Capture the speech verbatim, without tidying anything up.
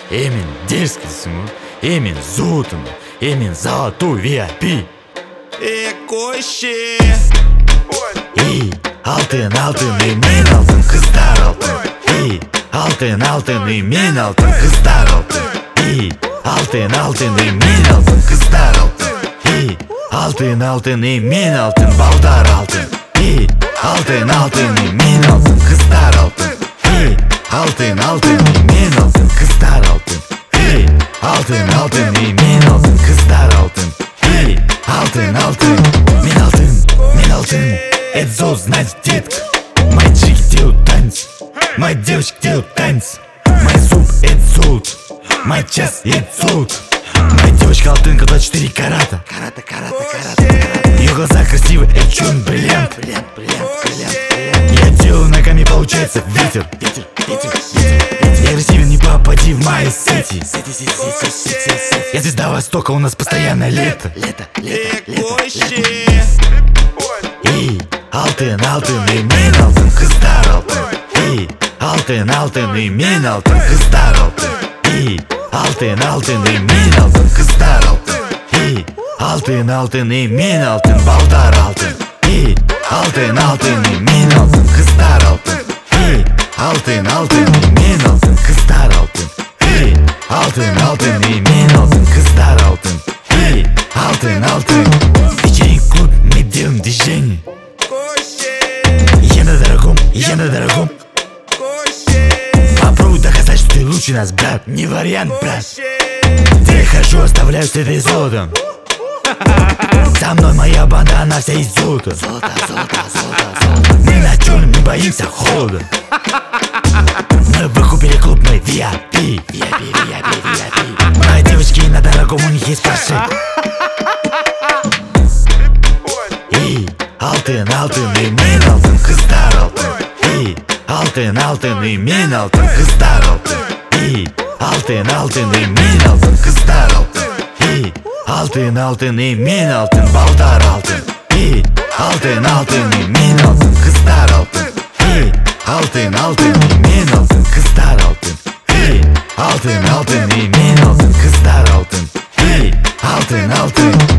Emin dерзкий mu? Emin золото mu? Emin золотой ви ай пи. Ekoşi. Ey altın altın emin altın kızlar altın. Ey altın altın emin altın kızlar altın. Ey altın altın emin altın kızlar altın. Ey altın altın emin altın baldar altın. Ey altın altın emin altın kızlar altın. Ey altın altın emin altın kızlar altın. Ey altın altın emin altın kızlar altın. Ey altın altın мен алтын, мен алтын. Это зол, значит, детка. Мои чики делают танец, мои девочки делают танец. Мой зуб — это золото, мой час — это золото. Моя девочка алтынка двадцать четыре карата. Карата, карата, карата, карата. Ее глаза красивые, это черный бриллиант. Бриллиант, бриллиант, бриллиант, бриллиант. Я делаю ногами, получается ветер. Ветер, ветер, ветер. Я красивен, не попади в мои сети. Сети, сети, сети, сети, сети. Я звезда Востока, у нас постоянно лето. Лето, лето, лето, лето. Ey altın altın emin altın kızlar altın. Ey altın altın emin altın kızlar altın. Ey altın altın emin altın kızlar altın. Ey altın altın emin altın baldar altın. Ey altın altın emin altın kızlar altın. Ey altın altın emin altın kızlar altın. Ey altın altın emin altın kızlar altın. Ey altın altın. Вечерний клуб, мы делаем движение. Я на дорогом, я на дорогом. Попробуй доказать, что ты лучше нас, брат. Не вариант, брат. Я хожу, оставляю следы золотом. За мной моя банда, она вся из золота. Золото, золото, золото, золото. Мы на черном не боимся холода. Мы выкупили клуб, мы ви ай пи. ви ай пи, ви ай пи, ви ай пи. Мои девочки на дорогом, у них есть парши. Ey altın altın emin altın kızlar altın. Ey altın altın emin altın kızlar altın. Ey altın altın emin altın kızlar altın. Ey altın altın emin altın baldar altın. Ey altın altın emin altın kızlar altın. Ey altın altın emin altın kızlar altın. Ey altın altın emin altın kızlar altın. Ey altın altın